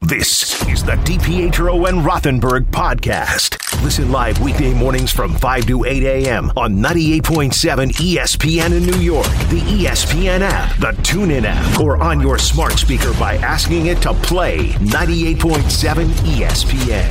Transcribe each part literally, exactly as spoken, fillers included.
This is the DiPietro and Rothenberg podcast. Listen live weekday mornings from five to eight a.m. on ninety-eight point seven E S P N in New York, the E S P N app, the TuneIn app, or on your smart speaker by asking it to play ninety-eight point seven E S P N.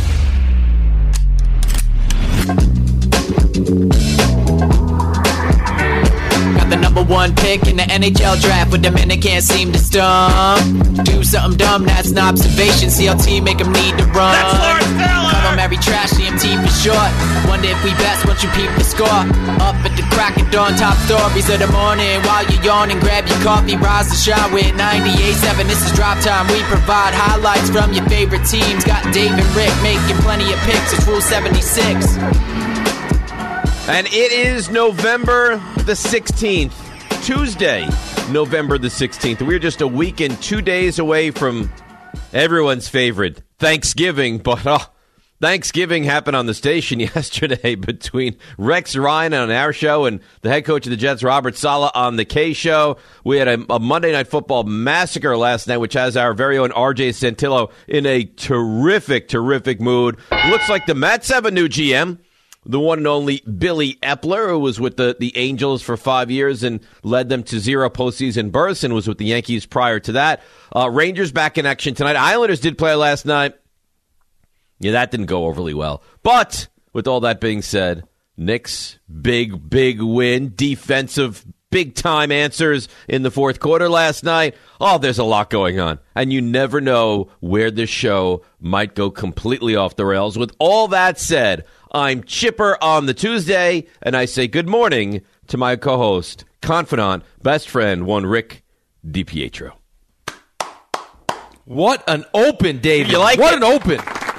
Got the number one pick in the N H L draft, but the men they can't seem to stump. Do something dumb, that's an observation. C L T make them need to run. That's Lawrence Taylor! Call them every trash, C M T for short. Wonder if we best once you peep the score. Up at the crack of dawn, top stories of the morning. While you're yawning, grab your coffee, rise the shot with ninety-eight point seven. This is Drop Time. We provide highlights from your favorite teams. Got Dave and Rick making plenty of picks. It's Rule seventy-six. And it is November the sixteenth, Tuesday, November the sixteenth. We're just a week and two days away from everyone's favorite Thanksgiving. But oh, Thanksgiving happened on the station yesterday between Rex Ryan on our show and the head coach of the Jets, Robert Saleh, on the K Show. We had a, a Monday Night Football massacre last night, which has our very own R J Santillo in a terrific, terrific mood. Looks like the Mets have a new G M. The one and only Billy Epler, who was with the, the Angels for five years and led them to zero postseason berths and was with the Yankees prior to that. Uh, Rangers back in action tonight. Islanders did play last night. Yeah, that didn't go overly well. But with all that being said, Knicks, big, big win. Defensive, big-time answers in the fourth quarter last night. Oh, there's a lot going on. And you never know where this show might go completely off the rails. With all that said, I'm Chipper on the Tuesday, and I say good morning to my co-host, confidant, best friend, one Rick DiPietro. What an open, David. You like what it? an open.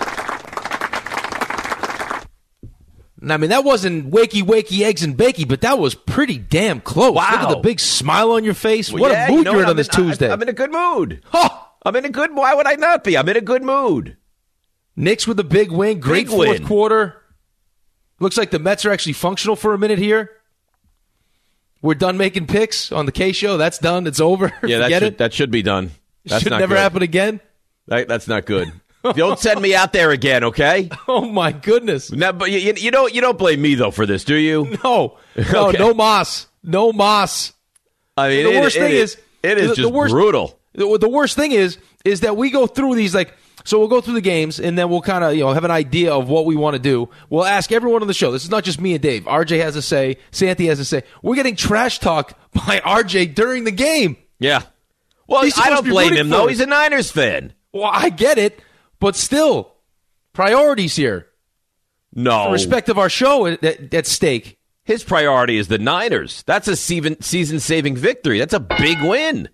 I mean, that wasn't wakey, wakey, eggs and bakey, but that was pretty damn close. Wow. Look at the big smile on your face. Well, what yeah, a mood you know you're what? in on I'm this in, Tuesday. I, I'm in a good mood. Huh. I'm in a good, why would I not be? I'm in a good mood. Knicks with a big win. Great Big fourth win. quarter. Looks like the Mets are actually functional for a minute here. We're done making picks on the K Show. That's done. It's over. Yeah, that Forget should, it. that should be done. That's Should not never good. happen again. That, that's not good. Don't send me out there again, okay? Oh, my goodness. Now, but you, you don't you don't blame me though for this, do you? No. No, Okay. no Moss. No Moss. I mean, The it- worst it thing is is- it is the- just the worst- brutal. The, the worst thing is, is that we go through these, like, so we'll go through the games, and then we'll kind of, you know, have an idea of what we want to do. We'll ask everyone on the show. This is not just me and Dave. R J has a say. Santi has a say. We're getting trash talked by R J during the game. Yeah. Well, He's I supposed don't to be blame rooting him for though. us. He's a Niners fan. Well, I get it, but still, priorities here. No. The respect of our show at, at, at stake. His priority is the Niners. That's a season season-saving victory. That's a big win.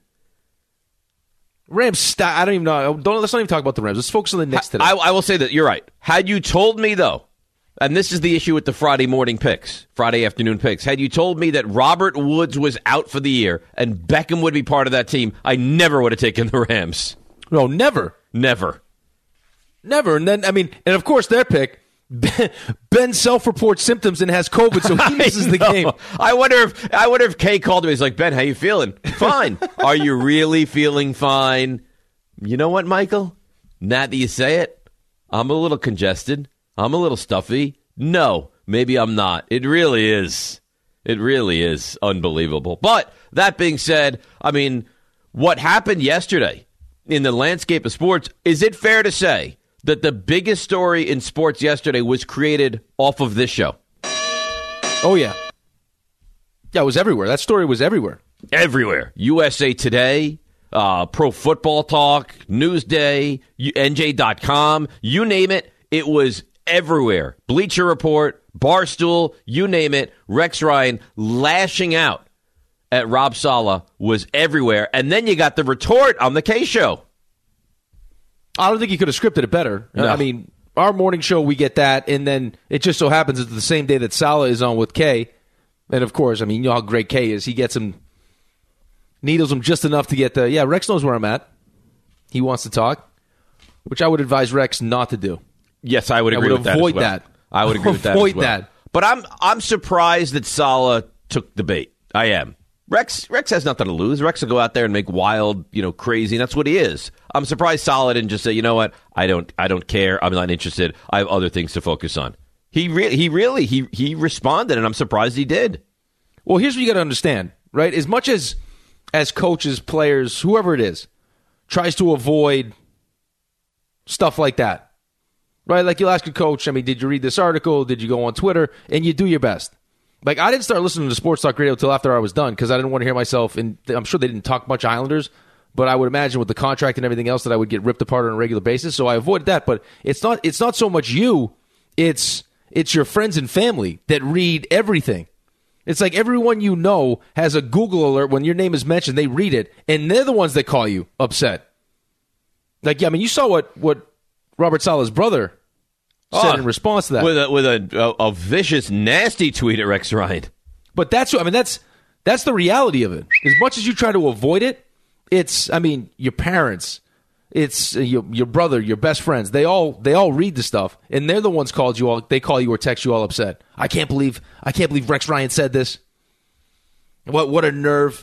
Rams, st- I don't even know. Don't, let's not even talk about the Rams. Let's focus on the Knicks today. I, I will say that you're right. Had you told me, though, and this is the issue with the Friday morning picks, Friday afternoon picks, had you told me that Robert Woods was out for the year and Beckham would be part of that team, I never would have taken the Rams. no, never. Never. Never. And then, I mean, and of course, their pick, Ben, ben self-reports symptoms and has COVID, so he misses the know. game. I wonder if I wonder if Kay called me. He's like, Ben, how you feeling? Fine. Are you really feeling fine? You know what, Michael? Now that you say it, I'm a little congested. I'm a little stuffy. No, maybe I'm not. It really is. It really is unbelievable. But that being said, I mean, what happened yesterday in the landscape of sports, is it fair to say that the biggest story in sports yesterday was created off of this show? Oh, yeah. Yeah, it was everywhere. That story was everywhere. Everywhere. U S A Today, uh, Pro Football Talk, Newsday, N J dot com, you name it, it was everywhere. Bleacher Report, Barstool, you name it. Rex Ryan lashing out at Rob Saleh was everywhere. And then you got the retort on the K Show. I don't think he could have scripted it better. No. I mean, our morning show, we get that, and then it just so happens it's the same day that Saleh is on with Kay. And, of course, I mean, you know how great Kay is. He gets him, needles him just enough to get the, yeah, Rex knows where I'm at. He wants to talk, which I would advise Rex not to do. Yes, I would agree I would with that as avoid well. that. I would agree with that as Avoid well. that. But I'm I'm surprised that Saleh took the bait. I am. Rex Rex has nothing to lose. Rex will go out there and make wild, you know, crazy. And that's what he is. I'm surprised Saleh didn't just say, you know what, I don't, I don't care. I'm not interested. I have other things to focus on. He re- he really he he responded, and I'm surprised he did. Well, here's what you got to understand, right? As much as as coaches, players, whoever it is, tries to avoid stuff like that, right? Like you'll ask a coach, I mean, did you read this article? Did you go on Twitter? And you do your best. Like, I didn't start listening to Sports Talk Radio until after I was done because I didn't want to hear myself, and I'm sure they didn't talk much Islanders, but I would imagine with the contract and everything else that I would get ripped apart on a regular basis, so I avoided that. But it's not it's not so much you, it's it's your friends and family that read everything. It's like everyone you know has a Google alert when your name is mentioned, they read it, and they're the ones that call you upset. Like, yeah, I mean, you saw what, what Robert Saleh's brother said oh, in response to that. With a with a, a, a vicious, nasty tweet at Rex Ryan. But that's I mean that's that's the reality of it. As much as you try to avoid it, it's I mean your parents, it's uh, your your brother, your best friends. They all they all read the stuff, and they're the ones called you all. They call you or text you all upset. I can't believe I can't believe Rex Ryan said this. What what a nerve!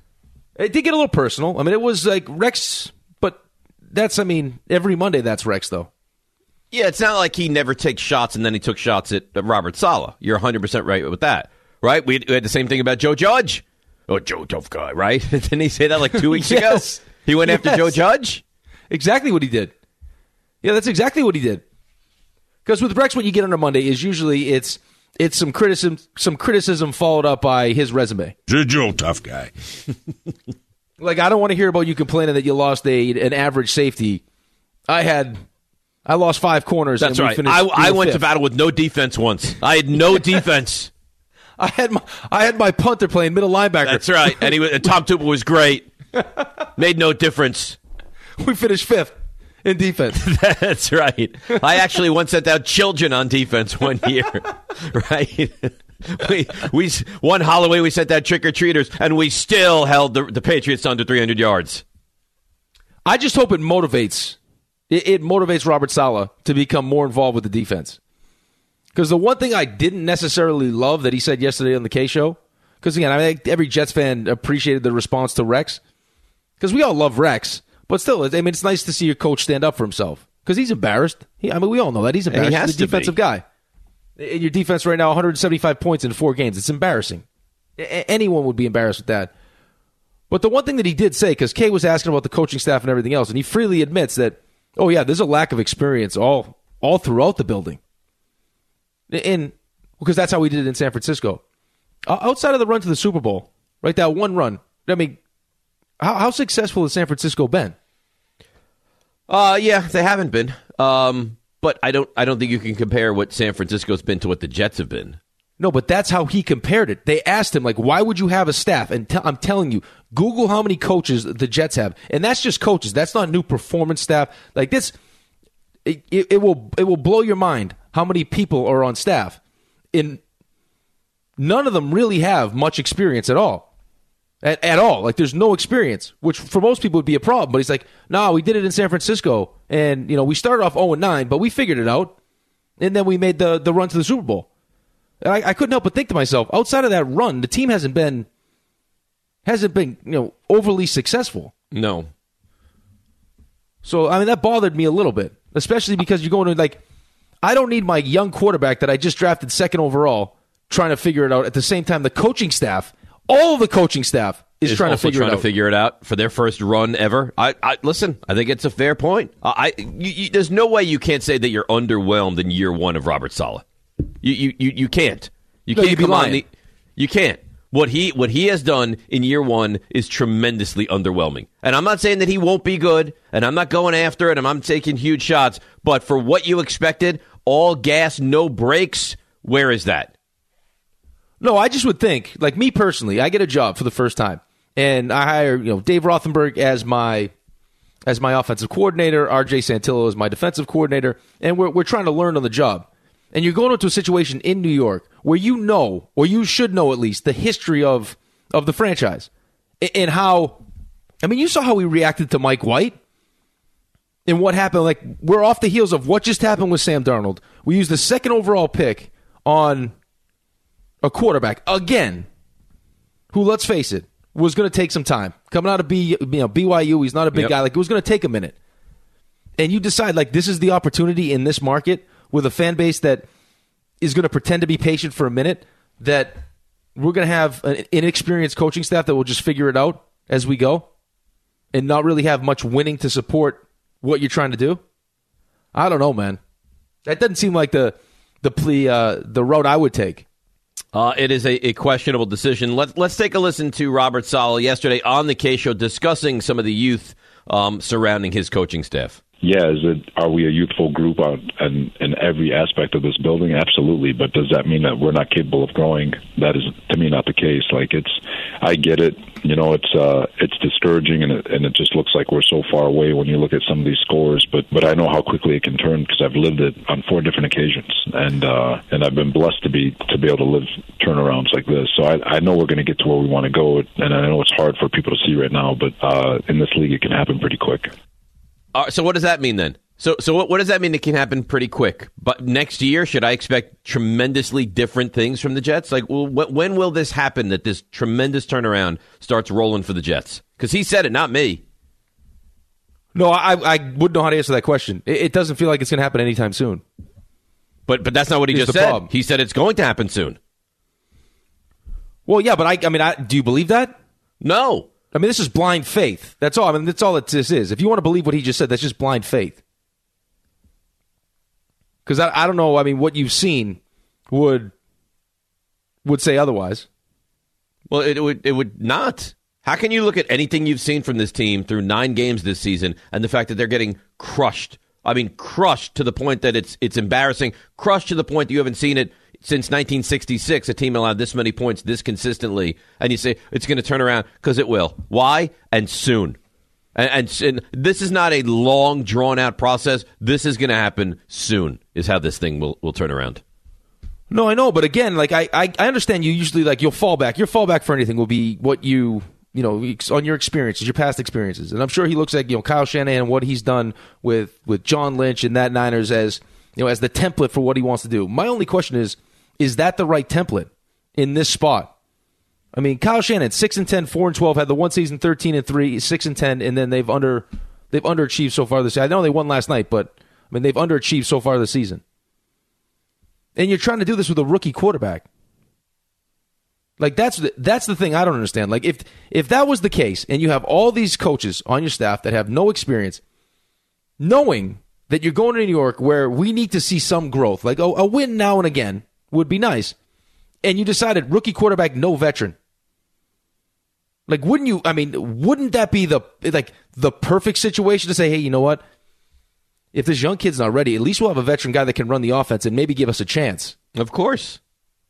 It did get a little personal. I mean, it was like Rex, but that's I mean every Monday that's Rex though. Yeah, it's not like he never takes shots and then he took shots at Robert Saleh. You're one hundred percent right with that, right? We had the same thing about Joe Judge. Oh, Joe, tough guy, right? Didn't he say that like two weeks yes. ago? He went yes. after Joe Judge? Exactly what he did. Yeah, that's exactly what he did. Because with Rex, what you get on a Monday is usually it's it's some criticism, some criticism followed up by his resume. Joe, tough guy. Like, I don't want to hear about you complaining that you lost a an average safety. I had... I lost five corners. That's and right. We I, I went fifth. to battle with no defense once. I had no defense. I had my I had my punter playing middle linebacker. That's right. And, he was, and Tom Tupa was great. Made no difference. We finished fifth in defense. That's right. I actually once sent out children on defense one year. Right? We we one Holloway we sent out trick or treaters, and we still held the, the Patriots under three hundred yards. I just hope it motivates. It, it motivates Robert Saleh to become more involved with the defense. Because the one thing I didn't necessarily love that he said yesterday on the K Show, because again, I think every Jets fan appreciated the response to Rex, because we all love Rex, but still, I mean, it's nice to see your coach stand up for himself because he's embarrassed. He, I mean, we all know that he's embarrassed. He has he's a defensive be. guy. In your defense right now, one hundred seventy-five points in four games. It's embarrassing. A- anyone would be embarrassed with that. But the one thing that he did say, because Kay was asking about the coaching staff and everything else, and he freely admits that, oh yeah, there's a lack of experience all all throughout the building. And because that's how we did it in San Francisco. Outside of the run to the Super Bowl, right, that one run, I mean, how, how successful has San Francisco been? Uh, yeah, they haven't been. Um, but I don't I don't think you can compare what San Francisco's been to what the Jets have been. No, but that's how he compared it. They asked him, like, why would you have a staff? And t- I'm telling you, Google how many coaches the Jets have. And that's just coaches. That's not new performance staff. Like this, it, it, it will it will blow your mind how many people are on staff. In none of them really have much experience at all. At, at all. Like, there's no experience, which for most people would be a problem. But he's like, no, nah, we did it in San Francisco. And, you know, we started off oh and nine, but we figured it out. And then we made the, the run to the Super Bowl. And I, I couldn't help but think to myself, outside of that run, the team hasn't been hasn't been, you know, overly successful. No. So, I mean, that bothered me a little bit, especially because you're going to, like, I don't need my young quarterback that I just drafted second overall trying to figure it out. At the same time, the coaching staff, all the coaching staff is, is trying to figure trying it out. to figure it out for their first run ever. I, I listen. I think it's a fair point. I, I you, you, there's no way you can't say that you're underwhelmed in year one of Robert Saleh. You you you, you can't. You no, can't you'd be come lying. on the. You can't. What he what he has done in year one is tremendously underwhelming. And I'm not saying that he won't be good, and I'm not going after it, and I'm taking huge shots. But for what you expected, all gas, no brakes, where is that? No, I just would think, like me personally, I get a job for the first time, and I hire, you know, Dave Rothenberg as my as my offensive coordinator, R J Santillo as my defensive coordinator, and we're we're trying to learn on the job. And you're going into a situation in New York where you know, or you should know at least, the history of of the franchise and how. I mean, you saw how we reacted to Mike White and what happened. Like, we're off the heels of what just happened with Sam Darnold. We used the second overall pick on a quarterback again, who, let's face it, was going to take some time. Coming out of B, you know, B Y U, he's not a big Yep. guy. Like, it was going to take a minute. And you decide, like, this is the opportunity in this market with a fan base that is going to pretend to be patient for a minute, that we're going to have an inexperienced coaching staff that will just figure it out as we go and not really have much winning to support what you're trying to do. I don't know, man. That doesn't seem like the the plea, uh, the road I would take. Uh, it is a, a questionable decision. Let's let's take a listen to Robert Saleh yesterday on the K Show discussing some of the youth um, surrounding his coaching staff. Yeah, is it, are we a youthful group on, in, in every aspect of this building? Absolutely, but does that mean that we're not capable of growing? That is, to me, not the case. Like, it's, I get it. You know, it's uh, it's discouraging, and it, and it just looks like we're so far away when you look at some of these scores. But but I know how quickly it can turn because I've lived it on four different occasions, and uh, and I've been blessed to be to be able to live turnarounds like this. So I, I know we're going to get to where we want to go, and I know it's hard for people to see right now. But uh, in this league, it can happen pretty quick. Uh, so what does that mean then? So so what, what does that mean? It can happen pretty quick. But next year, should I expect tremendously different things from the Jets? Like, well, wh- when will this happen that this tremendous turnaround starts rolling for the Jets? Because he said it, not me. No, I I wouldn't know how to answer that question. It, it doesn't feel like it's going to happen anytime soon. But but that's not what he Here's just the said. problem. He said it's going to happen soon. Well, yeah, but I I mean, I, do you believe that? No. I mean, this is blind faith. That's all. I mean, that's all that this is. If you want to believe what he just said, that's just blind faith. Because I, I don't know. I mean, what you've seen would would say otherwise. Well, it would it would not. How can you look at anything you've seen from this team through nine games this season and the fact that they're getting crushed? I mean, crushed to the point that it's it's embarrassing. Crushed to the point that you haven't seen it since nineteen sixty-six, a team allowed this many points this consistently, and you say it's going to turn around because it will. Why? And soon. And, and, and this is not a long, drawn-out process. This is going to happen soon, is how this thing will, will turn around. No, I know, but again, like I, I, I understand you usually, like, you'll fall back. Your fallback for anything will be what you, you know, on your experiences, your past experiences. And I'm sure he looks at, you know, Kyle Shanahan and what he's done with, with John Lynch and that Niners as, you know, as the template for what he wants to do. My only question is, is that the right template in this spot? I mean, Kyle Shanahan, six and ten, four and twelve, had the one season thirteen and three, six and ten, and then they've under they've underachieved so far this season. I know they won last night, but I mean they've underachieved so far this season. And you're trying to do this with a rookie quarterback. Like that's the, that's the thing I don't understand. Like if if that was the case, and you have all these coaches on your staff that have no experience, knowing that you're going to New York where we need to see some growth, like a, a win now and again would be nice, and you decided rookie quarterback, no veteran. Like, wouldn't you? I mean, wouldn't that be the like the perfect situation to say, hey, you know what? If this young kid's not ready, at least we'll have a veteran guy that can run the offense and maybe give us a chance. Of course.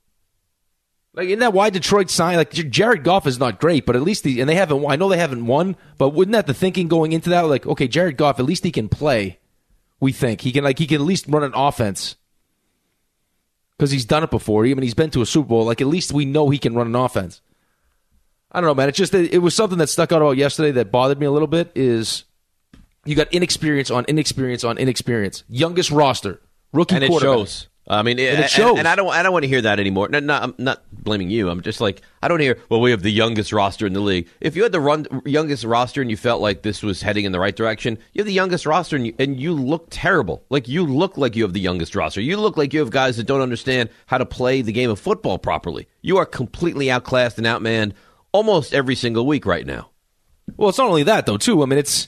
Like, isn't that why Detroit signed? Like, Jared Goff is not great, but at least the, and they haven't. I know they haven't won, but wouldn't that the thinking going into that? Like, okay, Jared Goff, at least he can play. We think he can like he can at least run an offense because he's done it before. Even he's been to a Super Bowl. Like, at least we know he can run an offense. I don't know, man. It's just it was something that stuck out about yesterday that bothered me a little bit. Is you got inexperience on inexperience on inexperience. Youngest roster, rookie and it quarterback. shows. I mean, and it, it shows. And, and I don't, I don't want to hear that anymore. No, no, I'm not blaming you. I'm just like, I don't hear. Well, we have the youngest roster in the league. If you had the run, youngest roster and you felt like this was heading in the right direction, you have the youngest roster, and you, and you look terrible. Like you look like you have the youngest roster. You look like you have guys that don't understand how to play the game of football properly. You are completely outclassed and outmanned almost every single week right now. Well, it's not only that, though, too. I mean, it's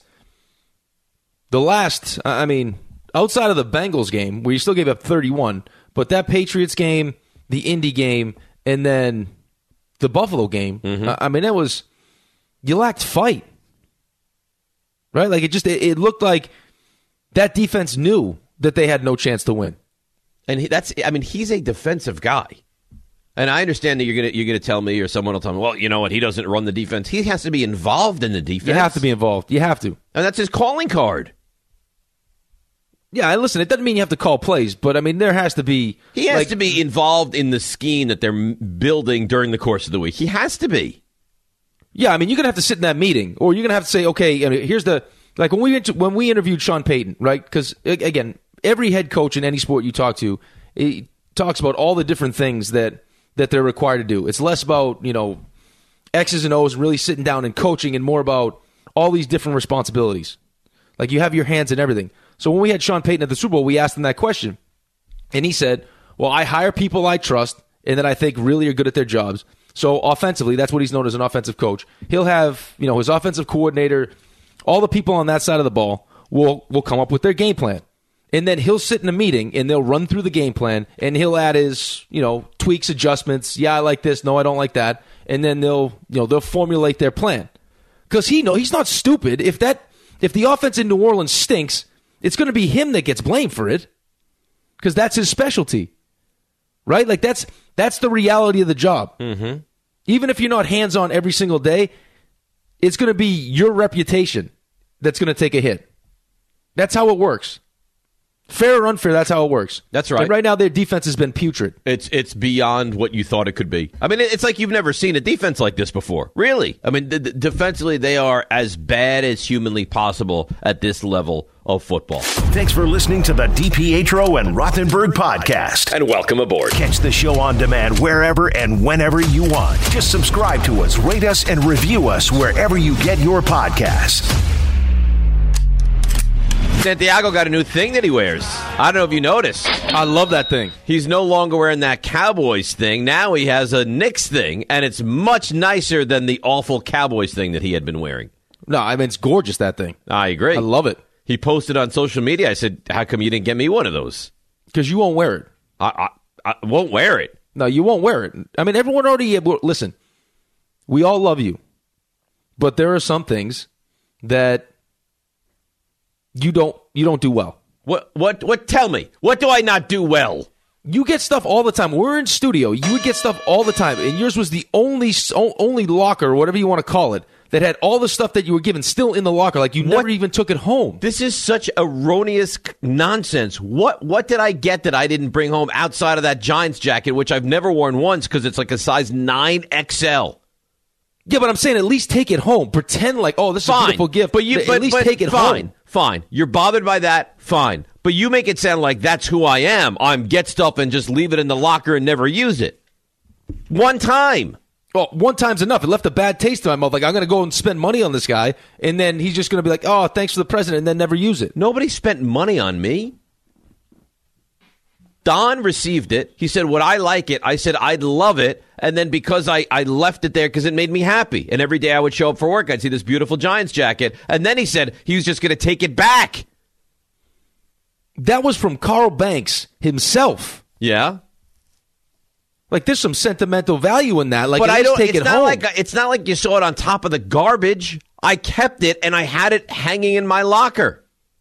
the last, I mean, outside of the Bengals game, where you still gave up thirty-one, but that Patriots game, the Indy game, and then the Buffalo game, mm-hmm. I mean, that was, you lacked fight. Right? Like, it just, it, it looked like that defense knew that they had no chance to win. And he, that's, I mean, he's a defensive guy. And I understand that you're gonna you're gonna tell me, or someone will tell me, well, you know what, he doesn't run the defense. He has to be involved in the defense. You have to be involved. You have to, and that's his calling card. Yeah, and listen, it doesn't mean you have to call plays, but I mean there has to be. He has like, to be involved in the scheme that they're building during the course of the week. He has to be. Yeah, I mean you're gonna have to sit in that meeting, or you're gonna have to say, okay, I mean, here's the like when we when we interviewed Sean Payton, right? Because again, every head coach in any sport you talk to, he talks about all the different things that. that they're required to do. It's less about, you know, X's and O's, and really sitting down and coaching and more about all these different responsibilities. Like you have your hands in everything. So when we had Sean Payton at the Super Bowl, we asked him that question. And he said, well, I hire people I trust and that I think really are good at their jobs. So offensively, that's what he's known as an offensive coach. He'll have, you know, his offensive coordinator, all the people on that side of the ball will will come up with their game plan. And then he'll sit in a meeting and they'll run through the game plan and he'll add his, you know, tweaks, adjustments. Yeah, I like this. No, I don't like that. And then they'll, you know, they'll formulate their plan. Because he know he's not stupid. If that if the offense in New Orleans stinks, it's going to be him that gets blamed for it. Because that's his specialty. Right? Like that's that's the reality of the job. Mm-hmm. Even if you're not hands-on every single day, it's going to be your reputation that's going to take a hit. That's how it works. Fair or unfair, that's how it works. That's right. And right now, their defense has been putrid. It's it's beyond what you thought it could be. I mean, it's like you've never seen a defense like this before. Really? I mean, d- d- defensively, they are as bad as humanly possible at this level of football. Thanks for listening to the DiPietro and Rothenberg podcast. And welcome aboard. Catch the show on demand wherever and whenever you want. Just subscribe to us, rate us, and review us wherever you get your podcasts. Santiago got a new thing that he wears. I don't know if you noticed. I love that thing. He's no longer wearing that Cowboys thing. Now he has a Knicks thing, and it's much nicer than the awful Cowboys thing that he had been wearing. No, I mean, it's gorgeous, that thing. I agree. I love it. He posted on social media. I said, how come you didn't get me one of those? Because you won't wear it. I, I, I won't wear it. No, you won't wear it. I mean, everyone already... Listen, we all love you. But there are some things that you don't you don't do well. What? What? What? Tell me. What do I not do well? You get stuff all the time. We're in studio. You would get stuff all the time. And yours was the only only locker, or whatever you want to call it, that had all the stuff that you were given still in the locker. Like you What? never even took it home. This is such erroneous nonsense. What what did I get that I didn't bring home outside of that Giants jacket, which I've never worn once because it's like a size nine X L? Yeah, but I'm saying at least take it home. Pretend like, oh, this is Fine. a beautiful gift. But you at but, least but take it fine, home. Fine. You're bothered by that? Fine. But you make it sound like that's who I am. I'm get stuff and just leave it in the locker and never use it. One time. Well, one time's enough. It left a bad taste in my mouth. Like, I'm going to go and spend money on this guy, and then he's just going to be like, oh, thanks for the present, and then never use it. Nobody spent money on me. Don received it. He said, would I like it? I said, I'd love it. And then because I, I left it there because it made me happy. And every day I would show up for work, I'd see this beautiful Giants jacket. And then he said he was just going to take it back. That was from Carl Banks himself. Yeah. Like, there's some sentimental value in that. Like, but at I least don't. take It's it not home. like it's not like you saw it on top of the garbage. I kept it and I had it hanging in my locker.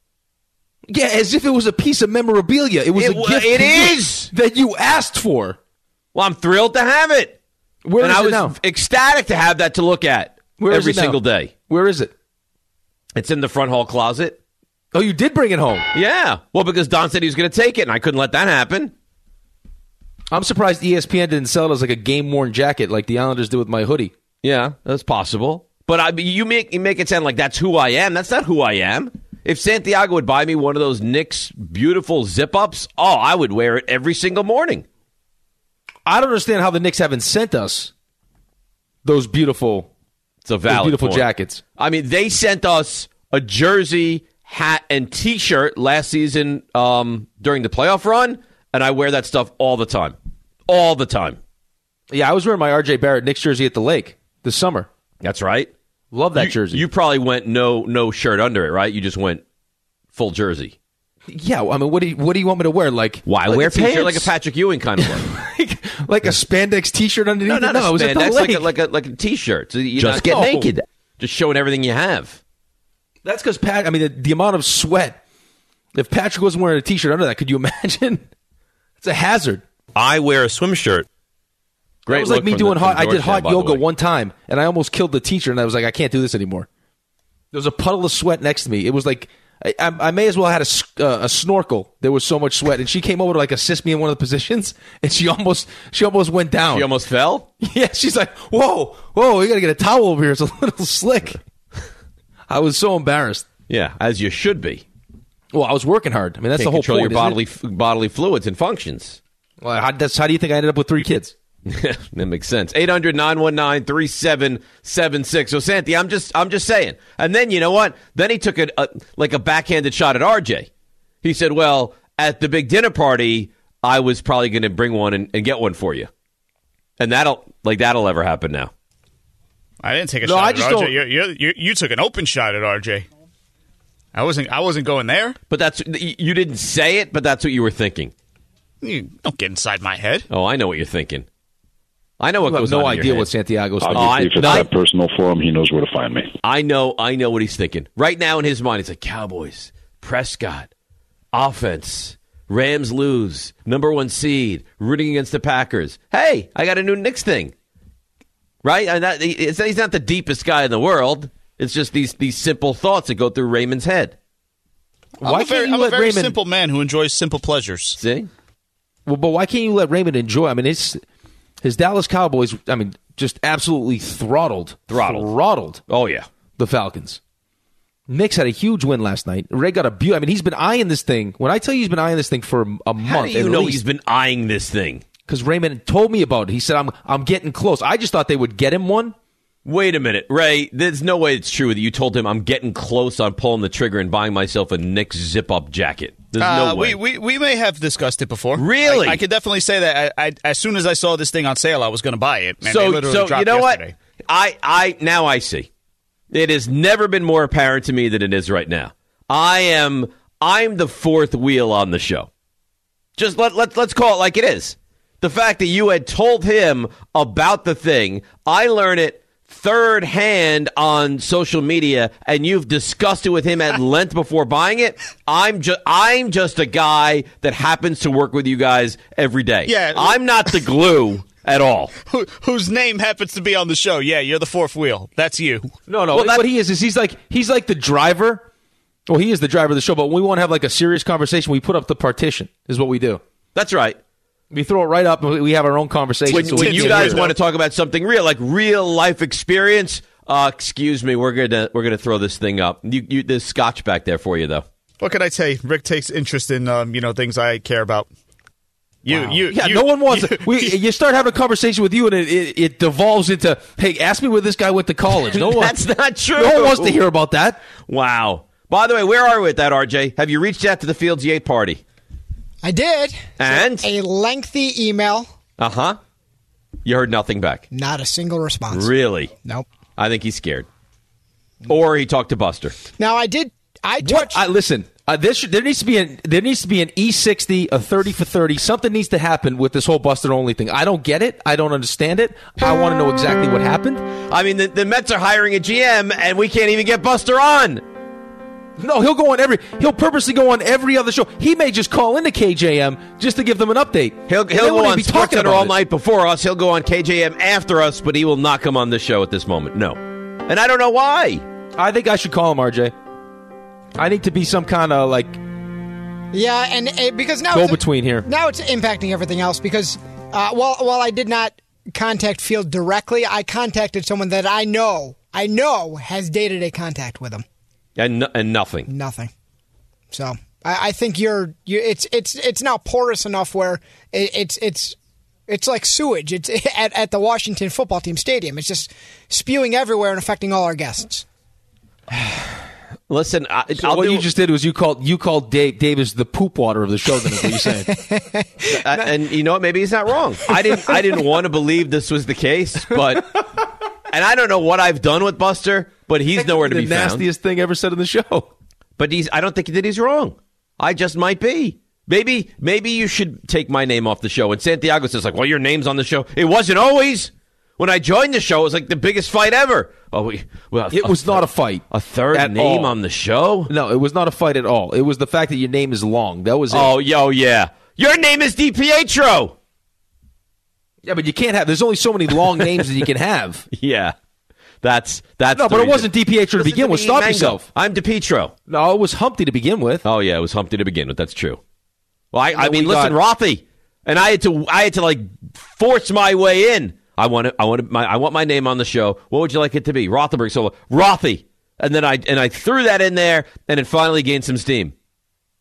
Yeah, as if it was a piece of memorabilia. It was It a wa- gift it to you is! that you asked for. Well, I'm thrilled to have it. Where and is I it was now? ecstatic to have that to look at Where is every it now? single day. Where is it? It's in the front hall closet. Oh, you did bring it home. Yeah. Well, because Don said he was going to take it, and I couldn't let that happen. I'm surprised E S P N didn't sell it as like a game-worn jacket like the Islanders did with my hoodie. Yeah, that's possible. But I, you make you make it sound like that's who I am. That's not who I am. If Santiago would buy me one of those Knicks beautiful zip-ups, oh, I would wear it every single morning. I don't understand how the Knicks haven't sent us those beautiful, It's a those valid beautiful point. jackets. I mean, they sent us a jersey, hat, and T-shirt last season um, during the playoff run, and I wear that stuff all the time. All the time. Yeah, I was wearing my R J Barrett Knicks jersey at the lake this summer. That's right. Love that you, jersey. You probably went no no shirt under it, right? You just went full jersey. Yeah, I mean, what do you, what do you want me to wear? Like, Why like wear a t-shirt, pants? Like a Patrick Ewing kind of look. like, like a spandex T-shirt underneath. no, it? not no, a it was at the spandex, like lake. a, like a like a T-shirt. So you Just not get get naked. naked. Just showing everything you have. That's because Pat. I mean, the, the amount of sweat. If Patrick wasn't wearing a T-shirt under that, could you imagine? It's a hazard. I wear a swim shirt. Great. It was like look me from doing the, hot. from I did Georgetown, hot by the yoga way. one time, and I almost killed the teacher. And I was like, I can't do this anymore. There was a puddle of sweat next to me. It was like I, I, I may as well have had a, s- uh, a snorkel. There was so much sweat, and she came over to like assist me in one of the positions, and she almost she almost went down. She almost fell. Yeah, she's like, whoa, whoa, we got to get a towel over here. It's a little slick. I was so embarrassed. Yeah, as you should be. Well, I was working hard. I mean, that's Can't the whole control point. your isn't bodily it? f- bodily fluids and functions. Well, how, that's, how do you think I ended up with three kids? That makes sense. eight hundred, nine one nine, three seven seven six. So, Santi, I'm just I'm just saying. And then, you know what? Then he took a, a like a backhanded shot at R J. He said, well, at the big dinner party, I was probably going to bring one and, and get one for you. And that'll, like, that'll ever happen now. I didn't take a no, shot I at just R J. Don't... You, you, you, you took an open shot at R J. I wasn't I wasn't going there. But that's you didn't say it, but that's what you were thinking. You don't get inside my head. Oh, I know what you're thinking. I know what you goes have no on in your idea head. what Santiago's thinking. Obviously, if it's I- that personal for him, he knows where to find me. I know, I know what he's thinking. Right now in his mind, he's like, Cowboys, Prescott, offense, Rams lose, number one seed, rooting against the Packers. Hey, I got a new Knicks thing. Right? And that, it's, he's not the deepest guy in the world. It's just these these simple thoughts that go through Raymond's head. I'm Why a very, can't you I'm a let very Raymond... simple man who enjoys simple pleasures. See? Well, but why can't you let Raymond enjoy? I mean, it's his Dallas Cowboys. I mean, just absolutely throttled, Throttled. throttled Oh, yeah. the Falcons. Knicks had a huge win last night. Ray got a beauty. I mean, he's been eyeing this thing. When I tell you he's been eyeing this thing for a, a month, How do you at know least, he's been eyeing this thing? because Raymond told me about it. He said, "I'm I'm getting close." I just thought they would get him one. Wait a minute, Ray. There's no way it's true that you told him I'm getting close on pulling the trigger and buying myself a Knicks zip-up jacket. There's Uh, no way. we, we we may have discussed it before. Really? I, I could definitely say that. I, I, as soon as I saw this thing on sale, I was going to buy it. And they so, literally so dropped you know yesterday. what? I, I now I see. It has never been more apparent to me than it is right now. I am I'm the fourth wheel on the show. Just let let let's call it like it is. The fact that you had told him about the thing, I learn it third hand on social media, and you've discussed it with him at length before buying it. I'm just I'm just a guy that happens to work with you guys every day. Yeah. I'm not the glue at all. Who, whose name happens to be on the show? Yeah, you're the fourth wheel. That's you. No, no. Well, that- what he is is he's like he's like the driver. Well, he is the driver of the show, but when we want to have like a serious conversation, we put up the partition. Is what we do. That's right. We throw it right up, and we have our own conversation. When, so when we you can guys hear it. want to talk about something real, like real life experience, uh, excuse me, we're gonna we're gonna throw this thing up. You, you, there's scotch back there for you, though. What can I say? Rick takes interest in um, you know things I care about. You, you, Yeah, you, no one wants you, it. We, you start having a conversation with you, and it, it, it devolves into, hey, ask me where this guy went to college. No one, That's not true. No one wants to hear about that. Wow. By the way, where are we with that, R J? Have you reached out to the Fields Yates party? I did. And? A lengthy email. Uh huh. You heard nothing back. Not a single response. Really? Nope. I think he's scared. Or he talked to Buster. Now I did. I What? touched. I, listen, uh, this should, there needs to be an there needs to be an E sixty, a thirty for thirty. Something needs to happen with this whole Buster Only thing. I don't get it. I don't understand it. I want to know exactly what happened. I mean, the, the Mets are hiring a G M, and we can't even get Buster on. No, he'll go on every. He'll purposely go on every other show. He may just call into K J M just to give them an update. He'll, And he'll they won't go even on be talking SportsCenter about all it. night before us. He'll go on K J M after us, but he will not come on this show at this moment. No. And I don't know why. I think I should call him, R J. I need to be some kind of like yeah, and uh, because now go it's, between here. now it's impacting everything else. Because uh, while while I did not contact Field directly, I contacted someone that I know I know has day to day contact with him. And no, and nothing. Nothing. So I, I think you're, you it's it's it's now porous enough where it, it's it's it's like sewage. It's at, at the Washington football team stadium. It's just spewing everywhere and affecting all our guests. Listen, I, So I'll what do, you just did was you called you called Dave Dave is the poop water of the show. Then is what you're saying. uh, and you know what? Maybe he's not wrong. I didn't. I didn't want to believe this was the case, but and I don't know what I've done with Buster, but he's nowhere to the be found. nastiest thing ever said in the show. But he's. I don't think that he's wrong. I just might be. Maybe. Maybe you should take my name off the show. And Santiago says, like, well, your name's on the show. It wasn't always. When I joined the show, it was like the biggest fight ever. Oh, we, well, It was not a fight. A third at name all. on the show? No, it was not a fight at all. It was the fact that your name is long. That was it. Oh, yo, yeah. Your name is DiPietro. Yeah, but you can't have. There's only so many long names that you can have. Yeah. That's that's No, the but it reason. wasn't DiPietro to Listen begin with. me, Stop Mango. yourself. I'm DiPietro. No, it was Humpty to begin with. Oh yeah, it was Humpty to begin with. That's true. Well, I, I then mean, we listen, got- Rothy, and I had to, I had to like force my way in. I want to, I want my, I want my name on the show. What would you like it to be? Rothenberg. So Rothy, and then I, and I threw that in there, and it finally gained some steam.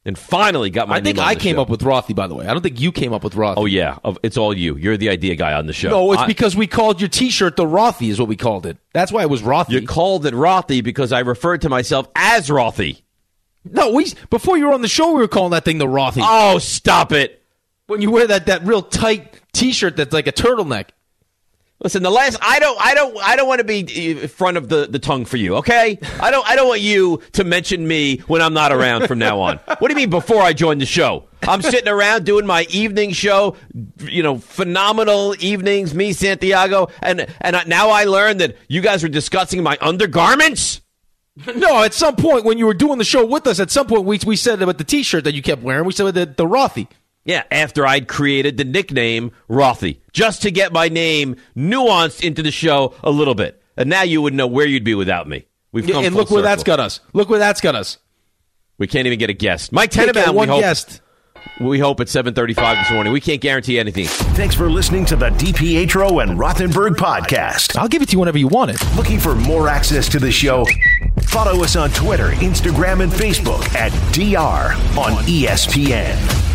and finally got my I think name on I the came show. up with Rothy, by the way. I don't think you came up with Rothy. Oh, yeah. It's all you. You're the idea guy on the show. No, it's I, because we called your T-shirt the Rothy is what we called it. That's why it was Rothy. You called it Rothy because I referred to myself as Rothy. No, we before you were on the show, we were calling that thing the Rothy. Oh, stop it. When you wear that, that real tight T-shirt that's like a turtleneck. Listen, the last I don't I don't I don't want to be in front of the, the tongue for you, okay? I don't I don't want you to mention me when I'm not around from now on. What do you mean before I joined the show? I'm sitting around doing my evening show, you know, phenomenal evenings, me, Santiago, and and now I learned that you guys were discussing my undergarments? No, at some point when you were doing the show with us, at some point we we said about the T-shirt that you kept wearing, we said the, the Rothy. Yeah, after I'd created the nickname Rothy, just to get my name nuanced into the show a little bit. And now you would know where you'd be without me. We've come And full look where circle. that's got us. Look where that's got us. We can't even get a guest. Mike Can't get Tenenbaum, one we hope, guest. we hope at seven thirty-five this morning. We can't guarantee anything. Thanks for listening to the DiPietro and Rothenberg podcast. I'll give it to you whenever you want it. Looking for more access to the show? Follow us on Twitter, Instagram, and Facebook at D R on E S P N.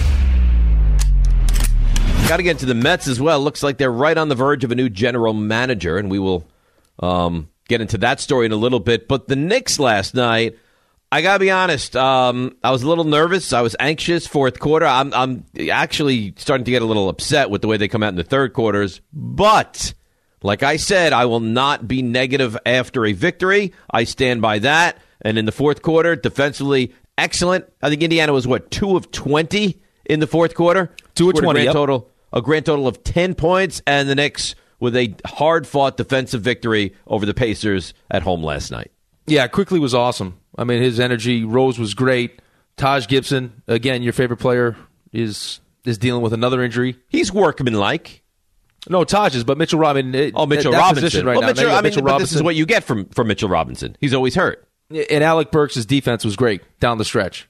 Got to get to the Mets as well. Looks like they're right on the verge of a new general manager, and we will um, get into that story in a little bit. But the Knicks last night, I got to be honest, um, I was a little nervous. I was anxious fourth quarter. I'm, I'm actually starting to get a little upset with the way they come out in the third quarters. But like I said, I will not be negative after a victory. I stand by that. And in the fourth quarter, defensively excellent. I think Indiana was, what, two of twenty in the fourth quarter? two of Scored twenty, a grand yep. total. A grand total of ten points, and the Knicks with a hard-fought defensive victory over the Pacers at home last night. Yeah, Quickly was awesome. I mean, his energy, Rose was great. Taj Gibson, again, your favorite player, is is dealing with another injury. He's workmanlike. No, Taj is, but Mitchell Robinson. Oh, Mitchell that Robinson. Position right well, now. Mitchell, Now you got I mean, Mitchell but Robinson. this is what you get from, from Mitchell Robinson. He's always hurt. And Alec Burks' defense was great down the stretch.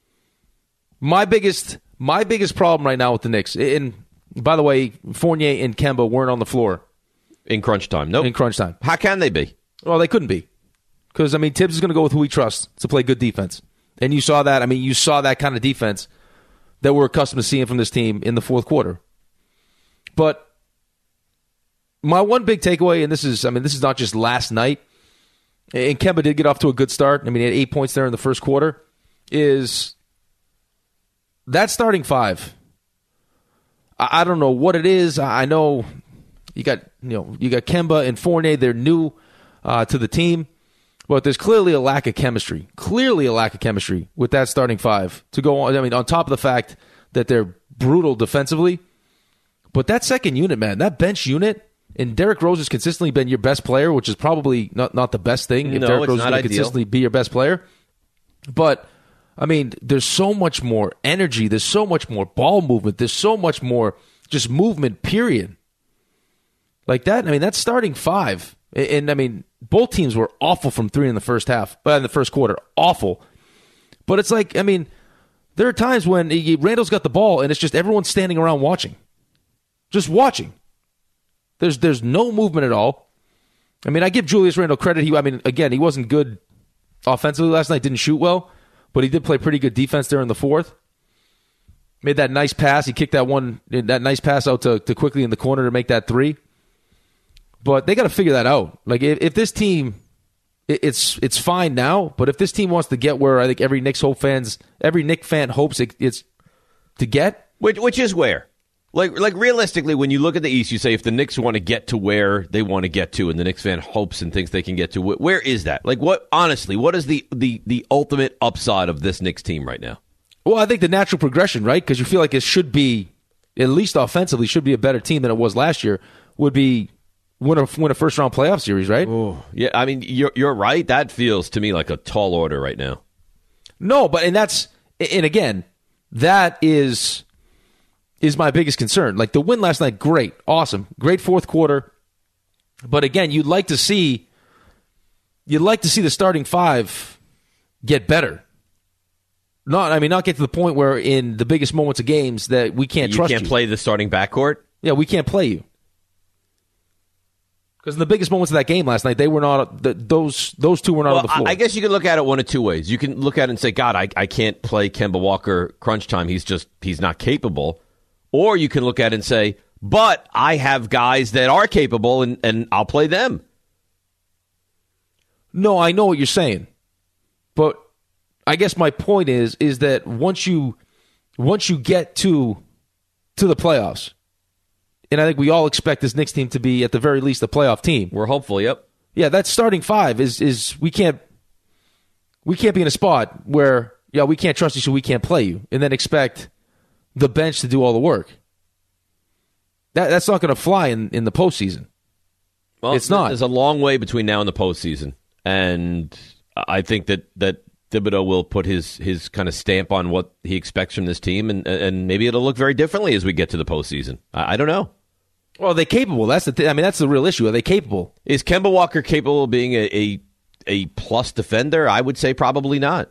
My biggest, my biggest problem right now with the Knicks, and by the way, Fournier and Kemba weren't on the floor In crunch time. Nope. in crunch time. How can they be? Well, they couldn't be. Because, I mean, Tibbs is going to go with who he trusts to play good defense. And you saw that. I mean, you saw that kind of defense that we're accustomed to seeing from this team in the fourth quarter. But my one big takeaway, and this is, I mean, this is not just last night, and Kemba did get off to a good start. I mean, he had eight points there in the first quarter, is that starting five. I, I don't know what it is. I, I know you got, you know, you got Kemba and Fournier. They're new uh, to the team. But there's clearly a lack of chemistry, clearly a lack of chemistry with that starting five to go on. I mean, on top of the fact that they're brutal defensively, but that second unit, man, that bench unit, and Derrick Rose has consistently been your best player, which is probably not, not the best thing if No, Derrick it's Rose is not going to ideal. consistently be your best player. But, I mean, there's so much more energy. There's so much more ball movement. There's so much more just movement, period. Like that, I mean, that's starting five. And, and I mean, both teams were awful from three in the first half, uh, in the first quarter. Awful. But it's like, I mean, there are times when he, Randall's got the ball and it's just everyone standing around watching. Just watching. There's there's no movement at all. I mean, I give Julius Randle credit. He, I mean, again, he wasn't good offensively last night, didn't shoot well, but he did play pretty good defense there in the fourth. Made that nice pass. He kicked that one, that nice pass out to, to Quickly in the corner to make that three. But they got to figure that out. Like, if, if this team, it, it's it's fine now, but if this team wants to get where I think every Knicks hope fans, every Knick fan hopes it, it's to get, Which, which is where? Like, like realistically, when you look at the East, you say if the Knicks want to get to where they want to get to, and the Knicks fan hopes and thinks they can get to, wh- where is that? Like, what? Honestly, what is the the the ultimate upside of this Knicks team right now? well, I think the natural progression, right? Because you feel like it should be, at least offensively, should be a better team than it was last year. Would be win a win a first round playoff series, right? Oh, yeah. I mean, you're you're right. That feels to me like a tall order right now. No, but and that's and again, that is is my biggest concern. Like the win last night, great, awesome, great fourth quarter. But again, you'd like to see you'd like to see the starting five get better. Not, I mean, not get to the point where in the biggest moments of games that we can't You trust can't you. play the starting backcourt. Yeah, we can't play you. Because in the biggest moments of that game last night, they were not the, those those two were not well, on the floor. I guess you can look at it one of two ways. You can look at it and say, God, I, I can't play Kemba Walker crunch time. He's just he's not capable. Or you can look at it and say, but I have guys that are capable, and, and I'll play them. No, I know what you're saying. But I guess my point is is that once you once you get to to the playoffs, and I think we all expect this Knicks team to be at the very least a playoff team. We're hopeful, yep. Yeah, that starting five is is we can't we can't be in a spot where yeah, we can't trust you so we can't play you and then expect the bench to do all the work. That that's not going to fly in, in the postseason. Well, it's not. There's a long way between now and the postseason. And I think that, that Thibodeau will put his, his kind of stamp on what he expects from this team, and and maybe it'll look very differently as we get to the postseason. I, I don't know. Well, are they capable? That's the th- I mean, that's the real issue. Are they capable? Is Kemba Walker capable of being a, a, a plus defender? I would say probably not.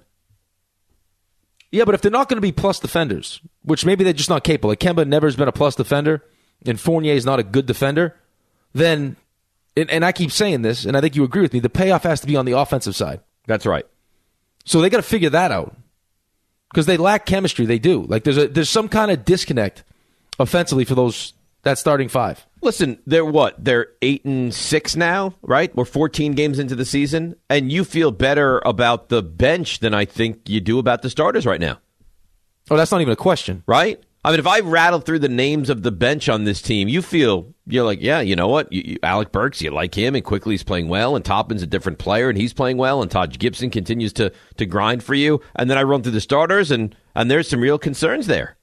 Yeah, but if they're not going to be plus defenders, which maybe they're just not capable, like Kemba never has been a plus defender, and Fournier is not a good defender, then, and, and I keep saying this, and I think you agree with me, the payoff has to be on the offensive side. That's right. So they got to figure that out because they lack chemistry. They do. Like there's a there's some kind of disconnect offensively for those that starting five. Listen, they're what? They're eight and six now, right? We're fourteen games into the season, and you feel better about the bench than I think you do about the starters right now. Oh, that's not even a question, right? I mean, if I rattle through the names of the bench on this team, you feel, you're like, yeah, you know what? You, you, Alec Burks, you like him, and Quickly's playing well, and Toppin's a different player, and he's playing well, and Taj Gibson continues to to grind for you. And then I run through the starters, and, and there's some real concerns there.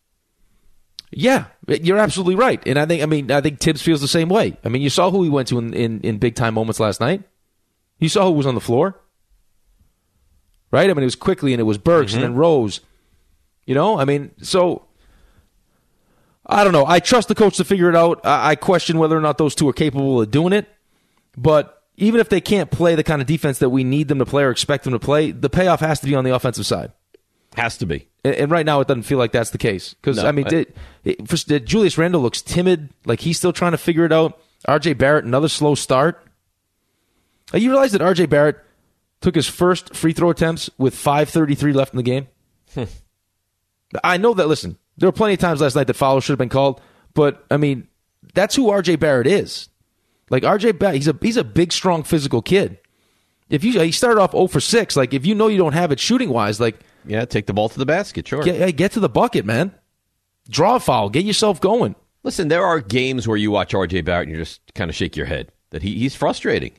Yeah, you're absolutely right. And I think, I mean, I think Tibbs feels the same way. I mean, you saw who he went to in, in, in big-time moments last night. You saw who was on the floor. Right? I mean, it was Quickly, and it was Burks, mm-hmm. and then Rose. You know, I mean, so... I don't know. I trust the coach to figure it out. I question whether or not those two are capable of doing it. But even if they can't play the kind of defense that we need them to play or expect them to play, the payoff has to be on the offensive side. Has to be. And, and right now it doesn't feel like that's the case. Because, no, I mean, I, it, it, first, Julius Randle looks timid, like he's still trying to figure it out. R J Barrett, another slow start. You realize that R J Barrett took his first free throw attempts with five thirty-three left in the game? I know that, listen, there were plenty of times last night that fouls should have been called, but, I mean, that's who R J Barrett is. Like, R J Barrett, he's a he's a big, strong, physical kid. If you He started off zero for six. Like, if you know you don't have it shooting-wise, like... Yeah, take the ball to the basket, sure. Get, get to the bucket, man. Draw a foul. Get yourself going. Listen, there are games where you watch R J Barrett and you just kind of shake your head. That he, he's frustrating.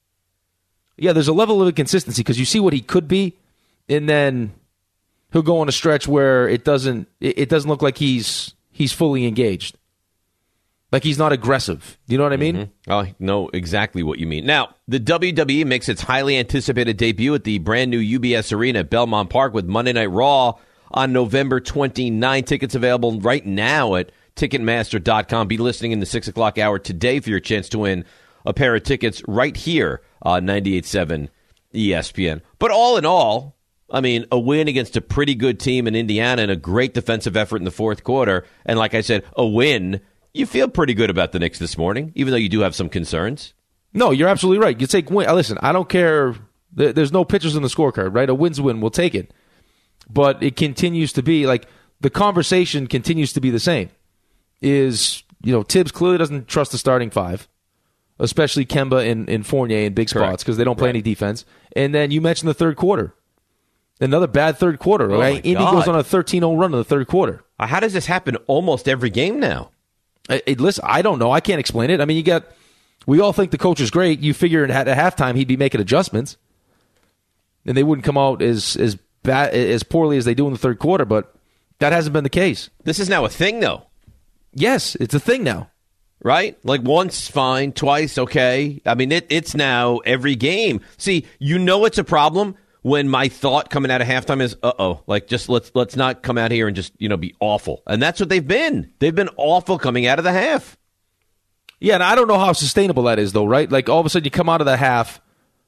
Yeah, there's a level of inconsistency because you see what he could be, and then... he'll go on a stretch where it doesn't it doesn't look like he's he's fully engaged. Like he's not aggressive. You know what I mean? Mm-hmm. I know exactly what you mean. Now, the W W E makes its highly anticipated debut at the brand new U B S Arena at Belmont Park with Monday Night Raw on November twenty-ninth. Tickets available right now at Ticketmaster dot com. Be listening in the six o'clock hour today for your chance to win a pair of tickets right here on ninety-eight point seven E S P N. But all in all, I mean, a win against a pretty good team in Indiana and a great defensive effort in the fourth quarter. And like I said, a win. You feel pretty good about the Knicks this morning, even though you do have some concerns. No, you're absolutely right. You take win. Listen, I don't care. There's no pitchers in the scorecard, right? A win's a win. We'll take it. But it continues to be, like, the conversation continues to be the same. Is, you know, Tibbs clearly doesn't trust the starting five, especially Kemba and, and Fournier in big spots because they don't play right. any defense. And then you mentioned the third quarter. Another bad third quarter, right? Oh Indy goes on a thirteen oh run in the third quarter. How does this happen almost every game now? I, I, listen, I don't know. I can't explain it. I mean, you got, we all think the coach is great. You figure at, at halftime he'd be making adjustments, and they wouldn't come out as as bad as poorly as they do in the third quarter. But that hasn't been the case. This is now a thing, though. Yes, it's a thing now. Right? Like once, fine. Twice, okay. I mean, it, it's now every game. See, you know it's a problem when my thought coming out of halftime is, uh-oh, like just let's let's not come out here and just, you know, be awful. And that's what they've been. They've been awful coming out of the half. Yeah, and I don't know how sustainable that is, though, right? Like all of a sudden you come out of the half,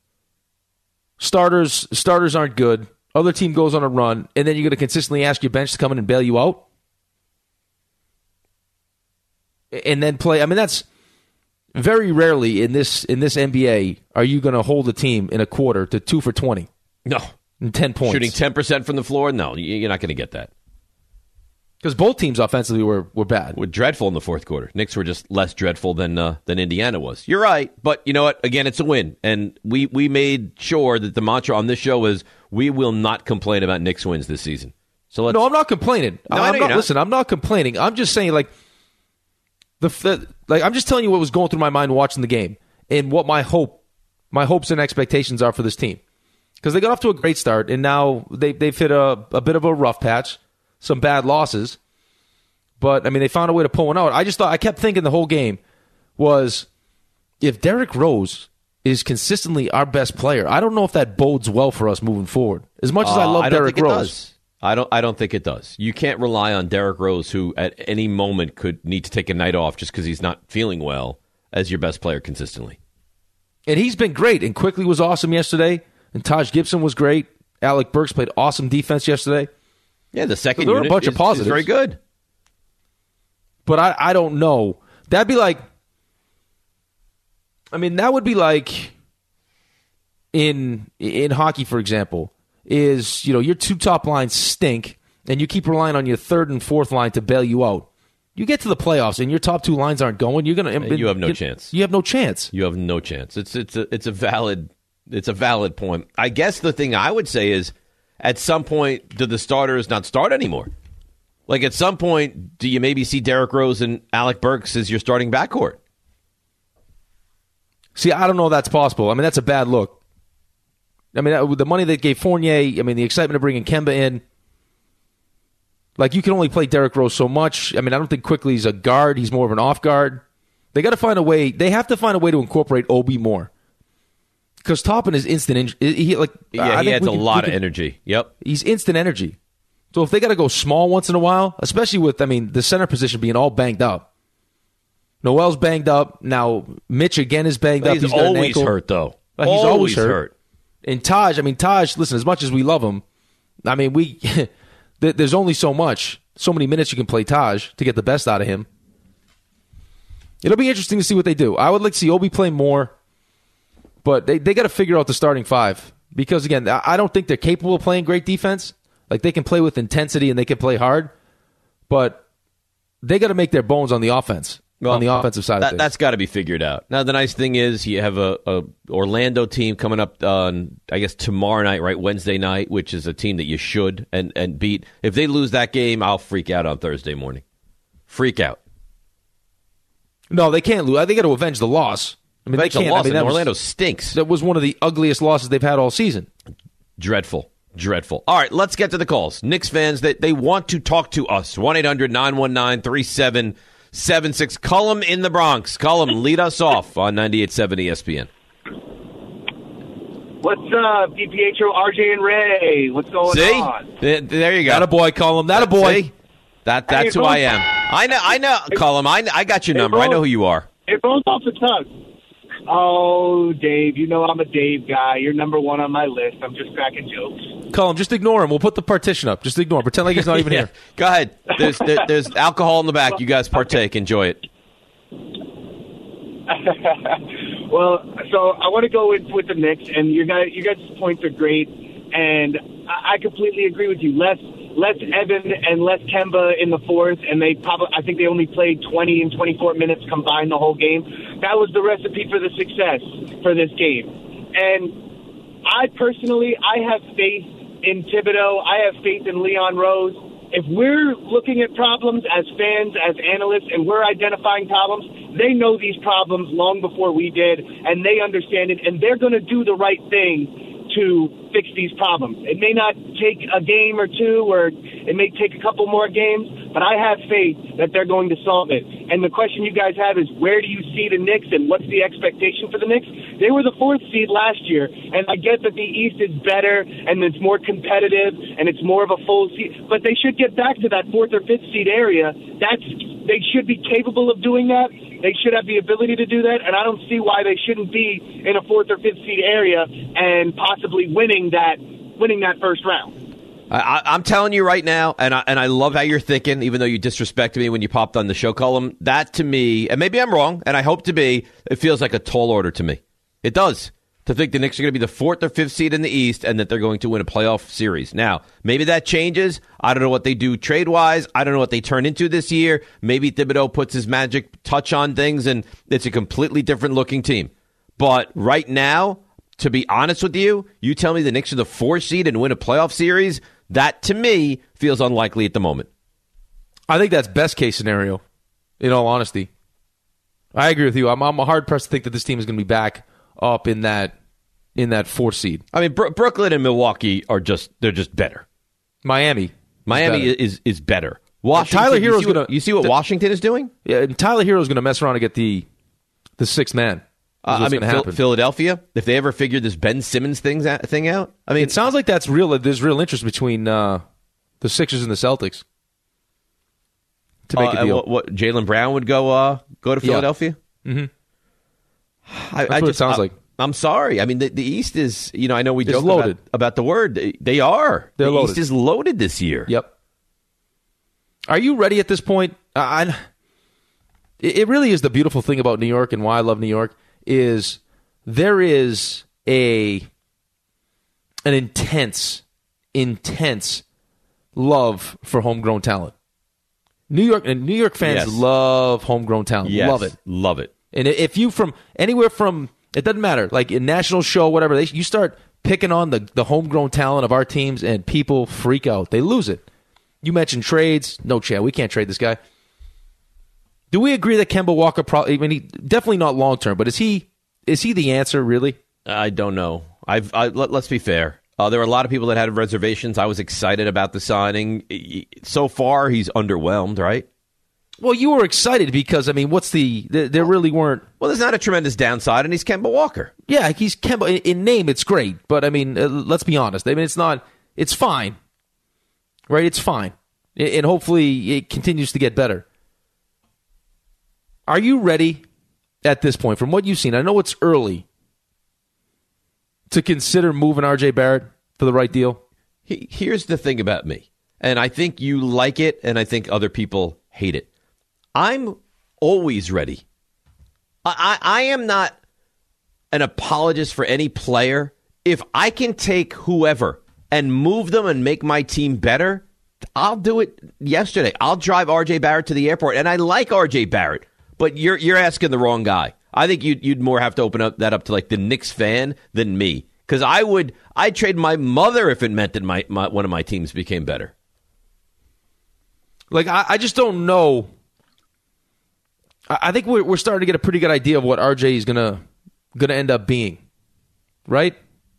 starters starters aren't good, other team goes on a run, and then you're going to consistently ask your bench to come in and bail you out? And then play. I mean, that's very rarely in this in this N B A are you going to hold a team in a quarter to two for twenty. No. And ten points. Shooting ten percent from the floor? No, you're not going to get that. Because both teams offensively were, were bad. Were dreadful in the fourth quarter. Knicks were just less dreadful than uh, than Indiana was. You're right, but you know what? Again, it's a win. And we, we made sure that the mantra on this show is we will not complain about Knicks wins this season. So let's, No, I'm not complaining. No, I'm I know not, you're not. Listen, I'm not complaining. I'm just saying, like, the, the like I'm just telling you what was going through my mind watching the game and what my hope, my hopes and expectations are for this team. Because they got off to a great start, and now they, they've hit a, a bit of a rough patch, some bad losses. But, I mean, they found a way to pull one out. I just thought, I kept thinking the whole game was, if Derrick Rose is consistently our best player, I don't know if that bodes well for us moving forward. As much as I Uh, love I don't Derrick think it Rose. does. I don't. I don't think it does. You can't rely on Derrick Rose, who at any moment could need to take a night off just because he's not feeling well, as your best player consistently. And he's been great. And Quickly was awesome yesterday. And Taj Gibson was great. Alec Burks played awesome defense yesterday. Yeah, the second So there were a unit bunch is, of positives. is very good. But I, I don't know. That'd be like, I mean, that would be like in in hockey, for example, is, you know, your two top lines stink, and you keep relying on your third and fourth line to bail you out. You get to the playoffs, and your top two lines aren't going. You're gonna. You have no you, chance. You have no chance. You have no chance. It's it's a it's a valid it's a valid point. I guess the thing I would say is, at some point, do the starters not start anymore? Like, at some point, do you maybe see Derrick Rose and Alec Burks as your starting backcourt? See, I don't know if that's possible. I mean, that's a bad look. I mean, with the money that gave Fournier, I mean, the excitement of bringing Kemba in, like, you can only play Derrick Rose so much. I mean, I don't think Quickly is a guard. He's more of an off guard. They got to find a way. They have to find a way to incorporate Obi more. Because Toppin is instant. In, he like Yeah, I he think adds we a can- lot we of can- energy. Yep. He's instant energy. So if they got to go small once in a while, especially with, I mean, the center position being all banged up. Noel's banged up. Now Mitch again is banged up. He's, He's got an always ankle. hurt, though. Like, he's always hurt. hurt. And Taj, I mean, Taj, listen, as much as we love him, I mean, we th- there's only so much, so many minutes you can play Taj to get the best out of him. It'll be interesting to see what they do. I would like to see Obi play more, but they, they got to figure out the starting five. Because, again, I I don't think they're capable of playing great defense. Like, they can play with intensity and they can play hard, but they got to make their bones on the offense. Well, on the offensive side that, of things. That's got to be figured out. Now, the nice thing is you have a, a Orlando team coming up on, I guess, tomorrow night, right? Wednesday night, which is a team that you should and, and beat. If they lose that game, I'll freak out on Thursday morning. Freak out. No, they can't lose. They got to avenge the loss. I mean, they Avenge the can't. loss, I mean, and that was- Orlando stinks. That was one of the ugliest losses they've had all season. Dreadful. Dreadful. All right, let's get to the calls. Knicks fans, that they, they want to talk to us. one eight hundred nine one nine three seven seven six. Cullum in the Bronx. Cullum, lead us off on ninety-eight point seven E S P N. What's up, DiPietro, R J, and Ray? What's going See? on? There, there you go. That a boy, Cullum. That a boy. See? That, that's Hey, who I both- am. I know, I know, Cullum. I, I got your Hey, number. I know both- who you are. It rolls off the tongue. Oh, Dave, you know I'm a Dave guy. You're number one on my list. I'm just cracking jokes. Cullum, just ignore him. We'll put the partition up. Just ignore him. Pretend like he's not even Yeah. here. Go ahead. There's there, there's alcohol in the back. You guys partake. Enjoy it. Well, so I want to go in with the Knicks, and you guys, you guys' points are great, and I I completely agree with you. Less, less Evan and less Kemba in the fourth, and they probably, I think they only played twenty and twenty-four minutes combined the whole game. That was the recipe for the success for this game. And I personally, I have faith in Thibodeau. I have faith in Leon Rose. If we're looking at problems as fans, as analysts, and we're identifying problems, they know these problems long before we did, and they understand it, and they're going to do the right thing to fix these problems. It may not take a game or two, or it may take a couple more games, but I have faith that they're going to solve it. And the question you guys have is, where do you see the Knicks, and what's the expectation for the Knicks? They were the fourth seed last year, and I get that the East is better, and it's more competitive, and it's more of a full seed, but they should get back to that fourth or fifth seed area. That's they should be capable of doing that. They should have the ability to do that, and I don't see why they shouldn't be in a fourth or fifth seed area and possibly winning that winning that first round. I, I'm telling you right now, and I, and I love how you're thinking, even though you disrespected me when you popped on the show column. That to me, and maybe I'm wrong, and I hope to be, it feels like a tall order to me. It does. To think the Knicks are going to be the fourth or fifth seed in the East and that they're going to win a playoff series. Now, maybe that changes. I don't know what they do trade-wise. I don't know what they turn into this year. Maybe Thibodeau puts his magic touch on things, and it's a completely different-looking team. But right now, to be honest with you, you tell me the Knicks are the fourth seed and win a playoff series, that, to me, feels unlikely at the moment. I think that's best-case scenario, in all honesty. I agree with you. I'm, I'm hard-pressed to think that this team is going to be back up in that in that fourth seed. I mean, Bro- Brooklyn and Milwaukee are just, they're just better. Miami. Miami is better. is, is better. Washington, Tyler Hero's going to. You see what the, Washington is doing? Yeah, and Tyler Hero's going to mess around and get the the sixth man. Uh, I mean, Phil, Philadelphia, if they ever figure this Ben Simmons things out, thing out, I mean, it sounds like that's real. There's real interest between uh, the Sixers and the Celtics to make uh, a deal. What, what Jaylen Brown would go uh, go to Philadelphia? Yeah. Mm-hmm. I, that's I what just, it sounds I, like. I'm sorry. I mean, the, the East is, you know, I know we it's joke loaded. About, about the word. They, they are. They're the loaded. East is loaded this year. Yep. Are you ready at this point? Uh, I, it really is the beautiful thing about New York and why I love New York is there is a an intense, intense love for homegrown talent. New York and New York fans yes. love homegrown talent. Yes. Love it. Love it. And if you from anywhere from, it doesn't matter, like a national show, whatever, they, you start picking on the, the homegrown talent of our teams and people freak out. They lose it. You mentioned trades. No chance. We can't trade this guy. Do we agree that Kemba Walker, probably, I mean, he, definitely not long term, but is he is he the answer, really? I don't know. I've I, let, let's be fair. Uh, there were a lot of people that had reservations. I was excited about the signing. So far, he's underwhelmed, right? Well, you were excited because, I mean, what's the... There really weren't... Well, there's not a tremendous downside, and he's Kemba Walker. Yeah, he's Kemba. In name, it's great. But, I mean, uh, let's be honest. I mean, it's not... It's fine. Right? It's fine. And hopefully it continues to get better. Are you ready at this point, from what you've seen? I know it's early to consider moving R J Barrett for the right deal. He, here's the thing about me. And I think you like it, and I think other people hate it. I'm always ready. I, I, I am not an apologist for any player. If I can take whoever and move them and make my team better, I'll do it yesterday. I'll drive R J Barrett to the airport, and I like R J Barrett, but you're you're asking the wrong guy. I think you'd, you'd more have to open up that up to like the Knicks fan than me, because I would I'd trade my mother if it meant that my, my one of my teams became better. Like I, I just don't know. I think we're we're starting to get a pretty good idea of what R J is gonna gonna end up being, right?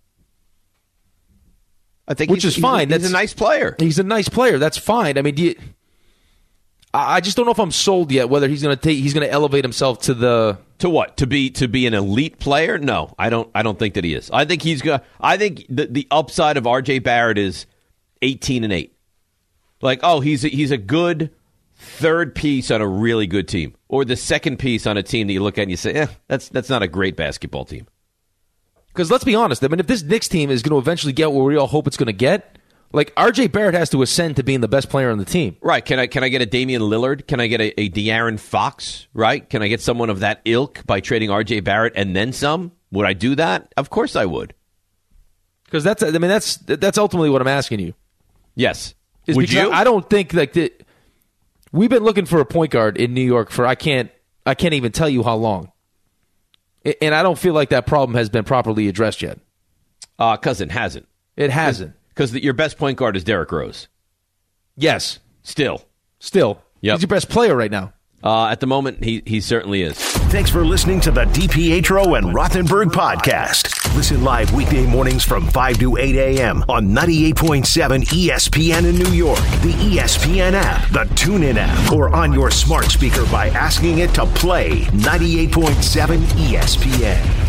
I think which he's, is fine. He's, he's That's a nice player. He's a nice player. That's fine. I mean, do you, I just don't know if I'm sold yet whether he's gonna take he's gonna elevate himself to the to what to be to be an elite player. No, I don't. I don't think that he is. I think he's gonna. I think the the upside of R J Barrett is eighteen and eight. Like, oh, he's a, he's a good third piece on a really good team, or the second piece on a team that you look at and you say, eh, that's that's not a great basketball team. Because let's be honest, I mean, if this Knicks team is going to eventually get where we all hope it's going to get, like R J Barrett has to ascend to being the best player on the team. Right? Can I can I get a Damian Lillard? Can I get a, a De'Aaron Fox? Right? Can I get someone of that ilk by trading R J Barrett and then some? Would I do that? Of course I would. Because that's I mean that's that's ultimately what I'm asking you. Yes. Is Would you? I don't think like the, we've been looking for a point guard in New York for I can't I can't even tell you how long, and I don't feel like that problem has been properly addressed yet. Uh, because it hasn't. It hasn't. Because your best point guard is Derrick Rose. Yes. Still. Still. Yep. He's your best player right now. Uh, at the moment, he he certainly is. Thanks for listening to the DiPietro and Rothenberg podcast. Listen live weekday mornings from five to eight a.m. on ninety-eight point seven E S P N in New York, the E S P N app, the TuneIn app, or on your smart speaker by asking it to play ninety-eight point seven E S P N.